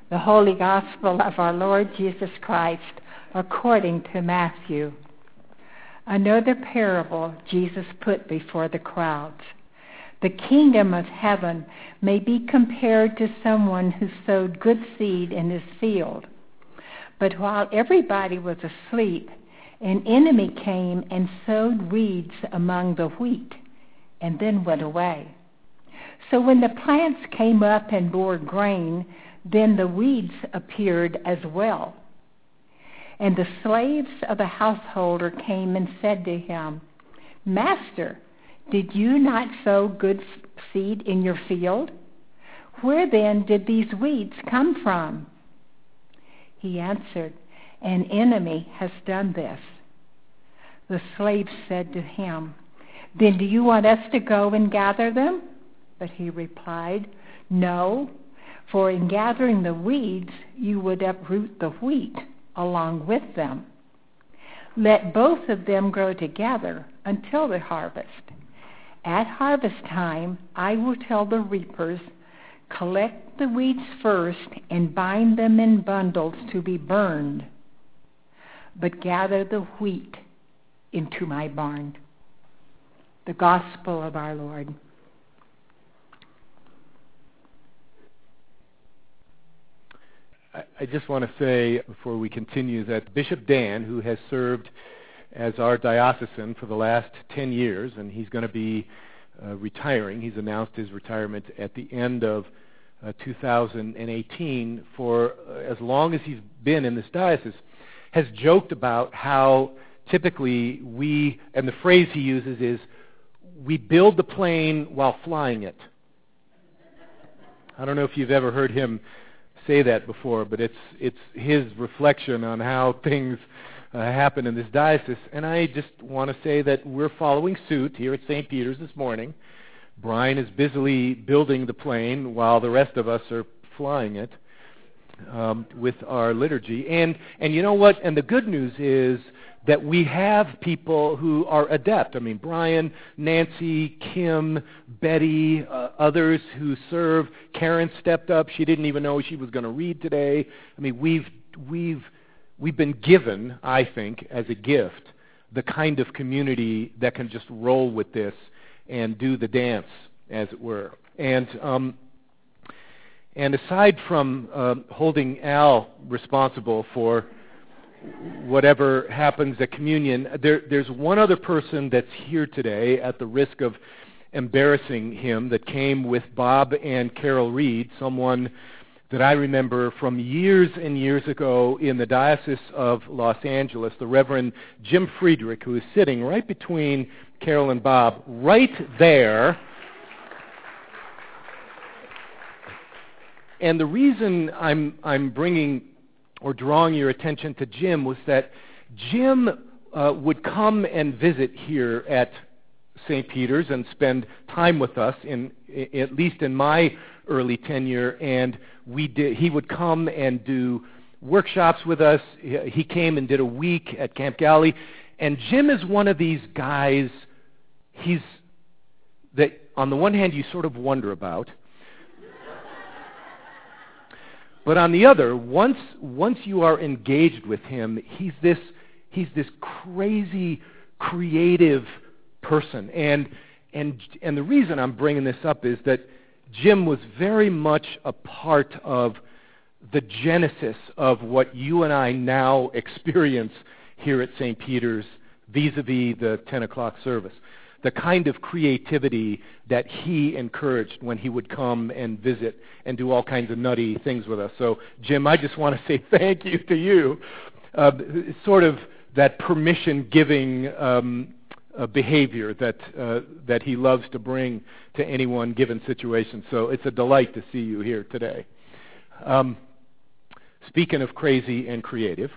The Holy Gospel of our Lord Jesus Christ according to Matthew. Another parable Jesus put before the crowds. The kingdom of heaven may be compared to someone who sowed good seed in his field. But while everybody was asleep, an enemy came and sowed weeds among the wheat, and then went away. So when the plants came up and bore grain, then the weeds appeared as well. And the slaves of the householder came and said to him, "Master, did you not sow good seed in your field? Where then did these weeds come from?" He answered, "An enemy has done this." The slaves said to him, "Then do you want us to go and gather them?" But he replied, "No, for in gathering the weeds you would uproot the wheat along with them. Let both of them grow together until the harvest. At harvest time I will tell the reapers, collect the weeds first and bind them in bundles to be burned, but gather the wheat into my barn." The Gospel of our Lord. I just want to say before we continue that Bishop Dan, who has served as our diocesan for the last 10 years, and he's going to be retiring. He's announced his retirement at the end of 2018. For as long as he's been in this diocese, has joked about how typically we, and the phrase he uses is, we build the plane while flying it. I don't know if you've ever heard him say that before, but it's his reflection on how things happen in this diocese. And I just want to say that we're following suit here at St. Peter's this morning. Brian is busily building the plane while the rest of us are flying it with our liturgy. And you know what? And the good news is that we have people who are adept. I mean, Brian, Nancy, Kim, Betty, others who serve. Karen stepped up. She didn't even know she was going to read today. I mean, we've been given, I think, as a gift, the kind of community that can just roll with this and do the dance, as it were. And aside from holding Al responsible for whatever happens at communion, there's one other person that's here today at the risk of embarrassing him that came with Bob and Carol Reed, someone that I remember from years and years ago in the Diocese of Los Angeles, the Reverend Jim Friedrich, who is sitting right between Carol and Bob, right there. And the reason I'm bringing or drawing your attention to Jim was that Jim would come and visit here at St. Peter's and spend time with us, at least in my early tenure, and he would come and do workshops with us. He came and did a week at Camp Galley, and Jim is one of these guys that on the one hand you sort of wonder about, but on the other, once you are engaged with him, he's this crazy, creative person. And the reason I'm bringing this up is that Jim was very much a part of the genesis of what you and I now experience here at St. Peter's vis-a-vis the 10 o'clock service. The kind of creativity that he encouraged when he would come and visit and do all kinds of nutty things with us. So, Jim, I just want to say thank you to you. Sort of that permission-giving behavior that he loves to bring to any one given situation. So it's a delight to see you here today. Speaking of crazy and creative,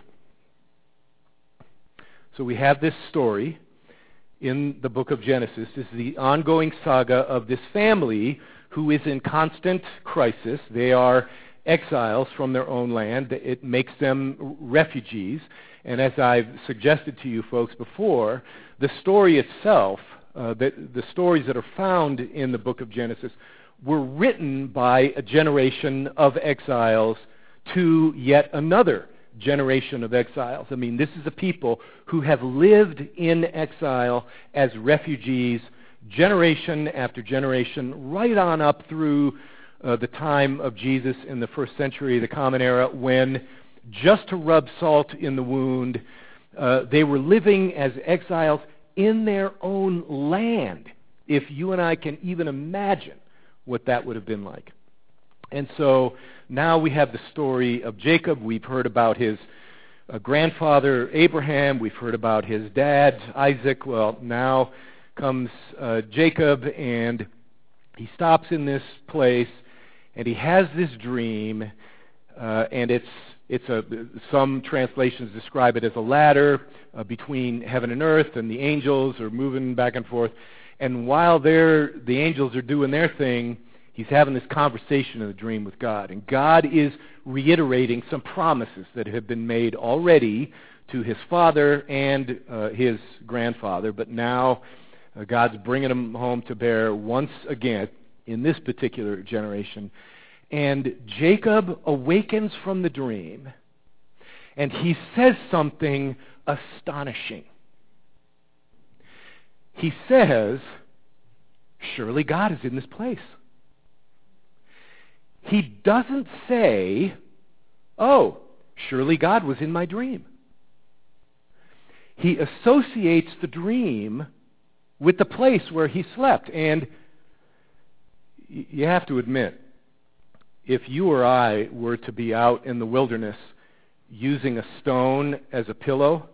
so we have this story in the book of Genesis. This is the ongoing saga of this family who is in constant crisis. They are exiles from their own land. It makes them refugees. And as I've suggested to you folks before, the story itself, the stories that are found in the book of Genesis, were written by a generation of exiles to yet another generation of exiles. I mean, this is a people who have lived in exile as refugees generation after generation, right on up through the time of Jesus in the first century, the Common Era, when, just to rub salt in the wound, they were living as exiles in their own land, if you and I can even imagine what that would have been like. And so now we have the story of Jacob. We've heard about his grandfather Abraham. We've heard about his dad Isaac. Well, now comes Jacob, and he stops in this place, and he has this dream, and some translations describe it as a ladder between heaven and earth, and the angels are moving back and forth. And while the angels are doing their thing, he's having this conversation in the dream with God. And God is reiterating some promises that have been made already to his father and his grandfather. But now God's bringing them home to bear once again in this particular generation. And Jacob awakens from the dream, and he says something astonishing. He says, "Surely God is in this place." He doesn't say, "Oh, surely God was in my dream." He associates the dream with the place where he slept. And you have to admit, if you or I were to be out in the wilderness using a stone as a pillow,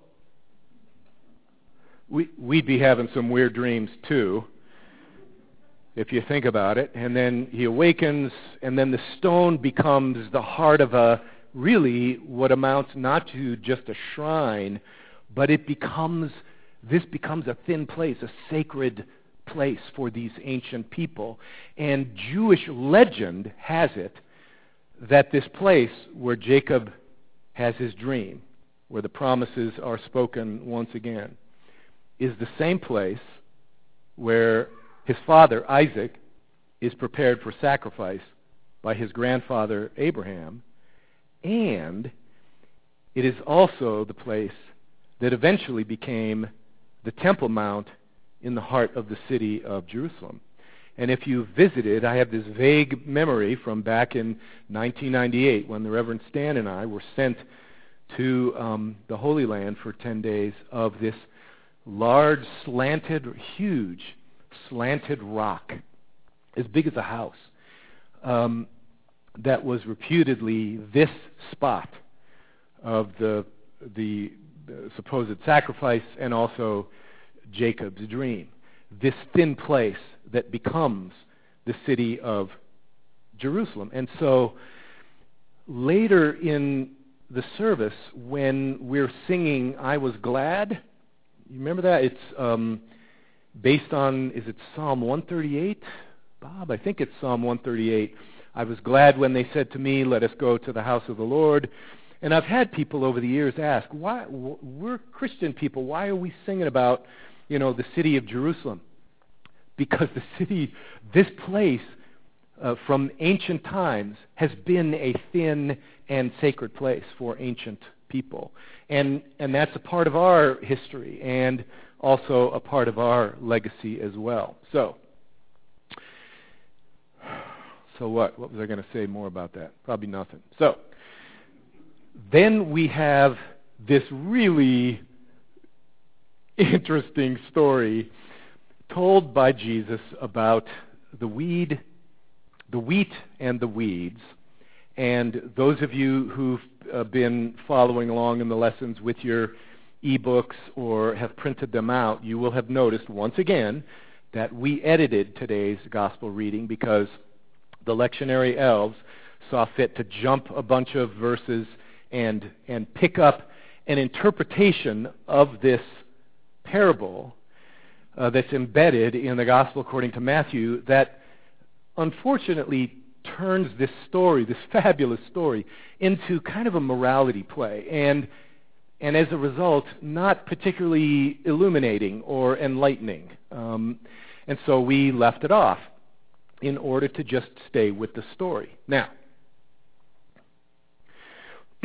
we'd be having some weird dreams too, if you think about it. And then he awakens, and then the stone becomes the heart of really what amounts not to just a shrine, but this becomes a thin place, a sacred place for these ancient people. And Jewish legend has it that this place where Jacob has his dream, where the promises are spoken once again, is the same place where his father, Isaac, is prepared for sacrifice by his grandfather, Abraham, and it is also the place that eventually became the Temple Mount in the heart of the city of Jerusalem. And if you visited, I have this vague memory from back in 1998 when the Reverend Stan and I were sent to the Holy Land for 10 days of this large, huge slanted rock, as big as a house, that was reputedly this spot of the supposed sacrifice and also Jacob's dream. This thin place that becomes the city of Jerusalem. And so later in the service, when we're singing "I Was Glad," you remember that? It's based on, is it Psalm 138? Bob, I think it's Psalm 138. "I was glad when they said to me, 'Let us go to the house of the Lord.'" And I've had people over the years ask, why, we're Christian people, why are we singing about, the city of Jerusalem? Because this place from ancient times has been a thin and sacred place for ancient people. And that's a part of our history and also a part of our legacy as well. So what? What was I going to say more about that? Probably nothing. So then we have this really interesting story told by Jesus about the wheat and the weeds. And those of you who've been following along in the lessons with your ebooks or have printed them out, you will have noticed once again that we edited today's gospel reading because the lectionary elves saw fit to jump a bunch of verses and pick up an interpretation of this parable that's embedded in the Gospel according to Matthew that unfortunately turns this story, this fabulous story, into kind of a morality play, and as a result, not particularly illuminating or enlightening. And so we left it off in order to just stay with the story. Now,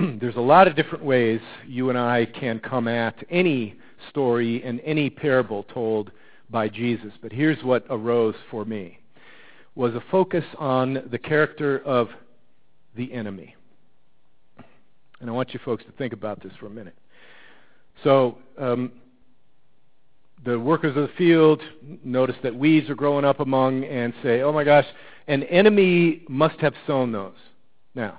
there's a lot of different ways you and I can come at any story and any parable told by Jesus. But here's what arose for me, was a focus on the character of the enemy. And I want you folks to think about this for a minute. So, the workers of the field notice that weeds are growing up among and say, oh my gosh, an enemy must have sown those. Now,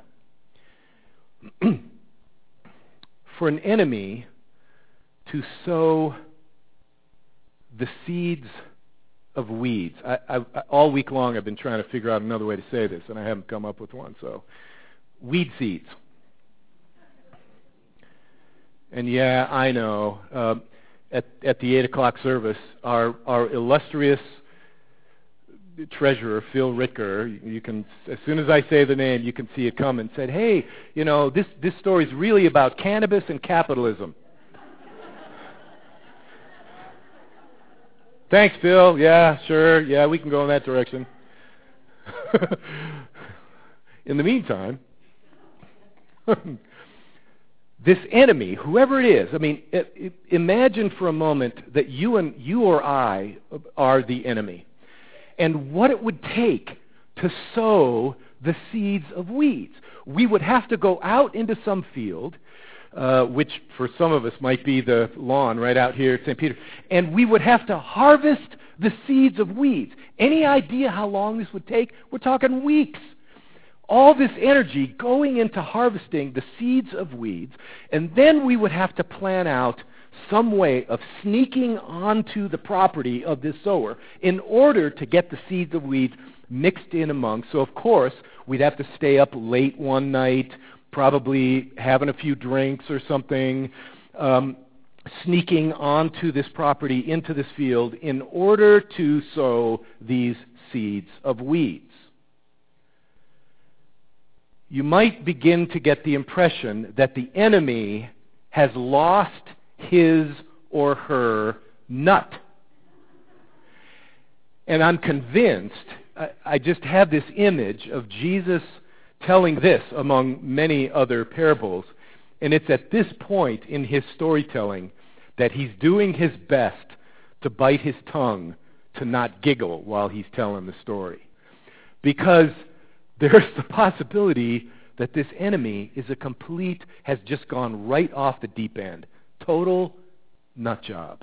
for an enemy to sow the seeds of weeds, I all week long I've been trying to figure out another way to say this, and I haven't come up with one. So, weed seeds. And yeah, I know. At the 8 o'clock service, our illustrious treasurer, Phil Ritker, you can, as soon as I say the name, you can see it come, and said, hey, this story's really about cannabis and capitalism. Thanks, Phil. Yeah, sure. Yeah, we can go in that direction. In the meantime, this enemy, whoever it is, I mean, imagine for a moment that you or I are the enemy, and what it would take to sow the seeds of weeds. We would have to go out into some field, which for some of us might be the lawn right out here at St. Peter, and we would have to harvest the seeds of weeds. Any idea how long this would take? We're talking weeks. All this energy going into harvesting the seeds of weeds, and then we would have to plan out some way of sneaking onto the property of this sower in order to get the seeds of weeds mixed in among. So, of course, we'd have to stay up late one night, probably having a few drinks or something, sneaking onto this property, into this field, in order to sow these seeds of weeds. You might begin to get the impression that the enemy has lost his or her nut. And I'm convinced, I just have this image of Jesus telling this among many other parables, and it's at this point in his storytelling that he's doing his best to bite his tongue to not giggle while he's telling the story. Because there's the possibility that this enemy has just gone right off the deep end. Total nut job.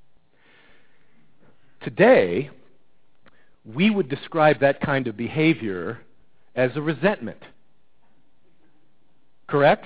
Today, we would describe that kind of behavior as a resentment. Correct?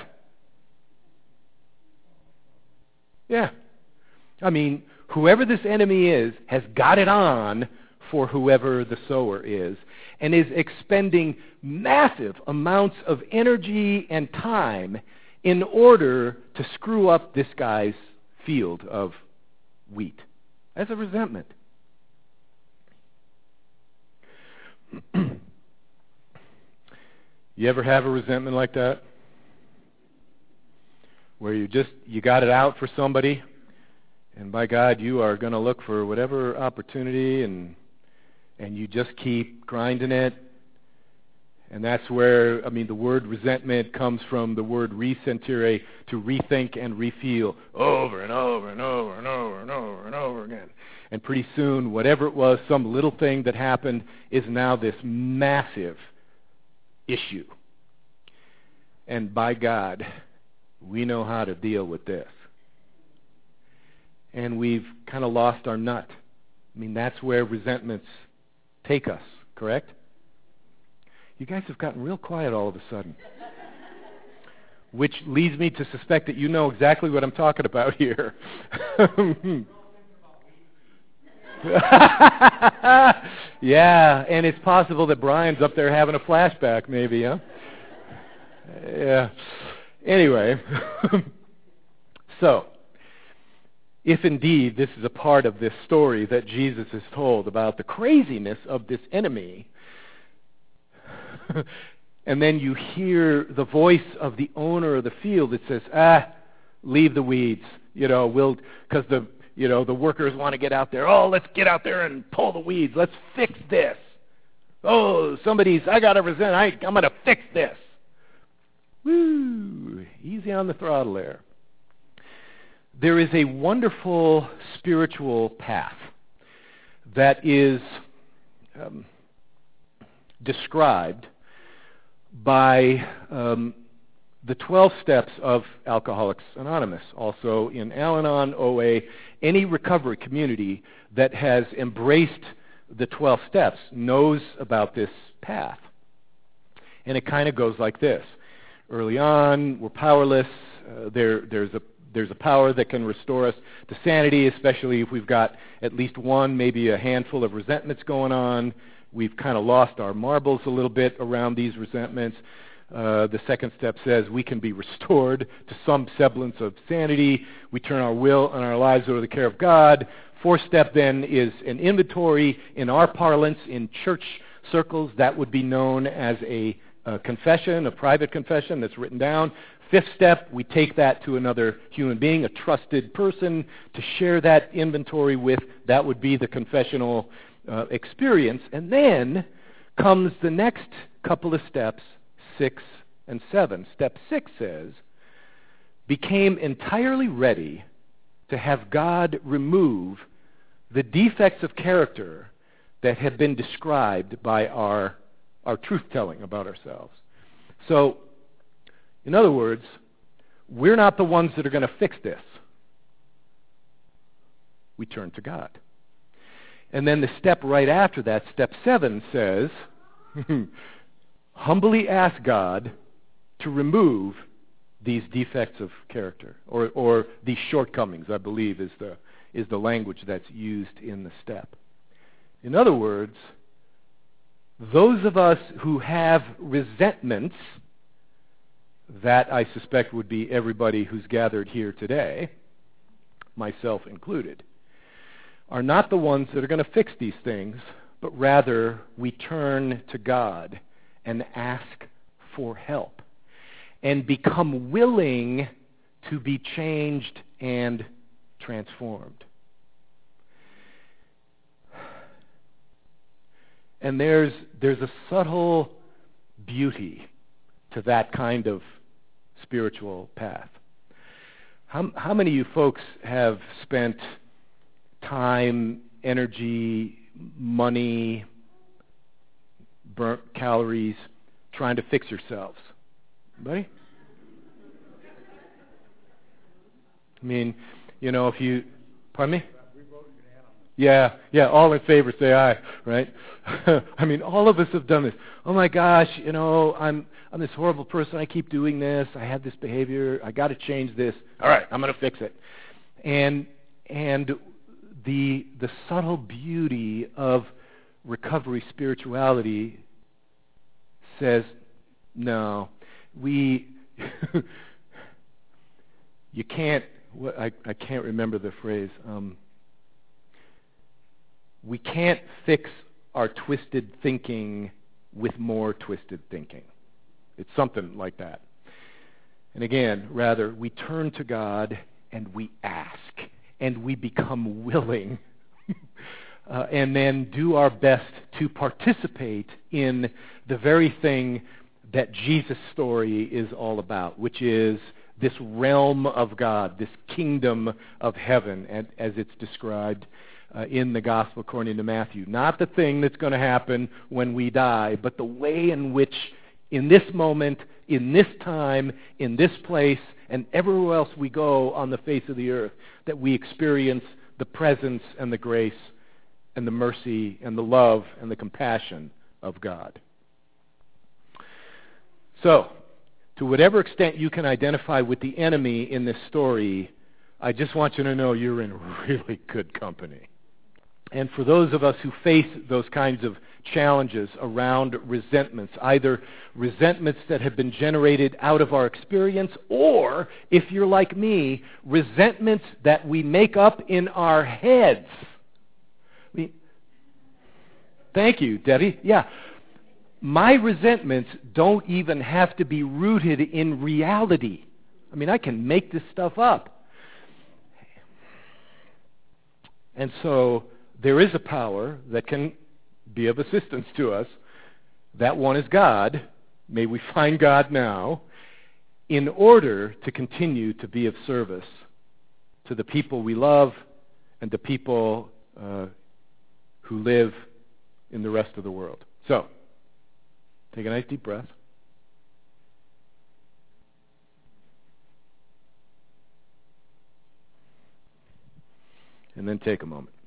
Yeah. I mean, whoever this enemy is has got it on for whoever the sower is, and is expending massive amounts of energy and time in order to screw up this guy's field of wheat as a resentment. You ever have a resentment like that? Where you got it out for somebody, and by God, you are going to look for whatever opportunity, and you just keep grinding it. And that's where, the word resentment comes from the word resentire, to rethink and refeel over and over and over and over and over and over again. And pretty soon, whatever it was, some little thing that happened is now this massive issue. And by God, we know how to deal with this. And we've kind of lost our nut. That's where resentments take us, correct? You guys have gotten real quiet all of a sudden. Which leads me to suspect that you know exactly what I'm talking about here. Yeah, and it's possible that Brian's up there having a flashback, maybe, huh? Yeah. Anyway, so, if indeed this is a part of this story that Jesus has told about the craziness of this enemy, and then you hear the voice of the owner of the field that says, leave the weeds, because the workers want to get out there. Oh, let's get out there and pull the weeds. Let's fix this. Oh, I got to resent. I'm going to fix this. Woo! Easy on the throttle there. There is a wonderful spiritual path that is described by the 12 steps of Alcoholics Anonymous, also in Al-Anon, OA, any recovery community that has embraced the 12 steps knows about this path. And it kind of goes like this. Early on, we're powerless. There's a power that can restore us to sanity, especially if we've got at least one, maybe a handful of resentments going on. We've kind of lost our marbles a little bit around these resentments. The second step says we can be restored to some semblance of sanity. We turn our will and our lives over to the care of God. Fourth step then is an inventory. In our parlance, in church circles, that would be known as a confession, a private confession that's written down. Fifth step, we take that to another human being, a trusted person, to share that inventory with. That would be the confessional experience. And then comes the next couple of steps, 6 and 7. Step 6 says, became entirely ready to have God remove the defects of character that have been described by our truth-telling about ourselves. So, in other words, we're not the ones that are going to fix this. We turn to God. And then the step right after that, step 7, says, humbly ask God to remove these defects of character, or these shortcomings, I believe, is the language that's used in the step. In other words, those of us who have resentments, that I suspect would be everybody who's gathered here today, myself included, are not the ones that are going to fix these things, but rather we turn to God and ask for help and become willing to be changed and transformed. And there's a subtle beauty to that kind of spiritual path. How many of you folks have spent time, energy, money, burnt calories trying to fix yourselves? Anybody? I mean, if you... Pardon me? Yeah, all in favor say aye, right? I mean, all of us have done this. Oh my gosh, I'm this horrible person. I keep doing this. I have this behavior. I got to change this. All right, I'm going to fix it. And the subtle beauty of recovery spirituality says, no, you can't. I can't remember the phrase. We can't fix our twisted thinking with more twisted thinking. It's something like that. And again, rather, we turn to God and we ask and we become willing and then do our best to participate in the very thing that Jesus' story is all about, which is this realm of God, this kingdom of heaven, as it's described in the Gospel according to Matthew. Not the thing that's going to happen when we die, but the way in which, in this moment, in this time, in this place, and everywhere else we go on the face of the earth, that we experience the presence and the grace and the mercy and the love and the compassion of God. So, to whatever extent you can identify with the enemy in this story, I just want you to know you're in really good company. And for those of us who face those kinds of challenges around resentments, either resentments that have been generated out of our experience, or, if you're like me, resentments that we make up in our heads. Thank you, Debbie. Yeah. My resentments don't even have to be rooted in reality. I mean, I can make this stuff up. And so there is a power that can be of assistance to us. That one is God. May we find God now. in order to continue to be of service to the people we love and the people who live in the rest of the world. So, take a nice deep breath. And then take a moment.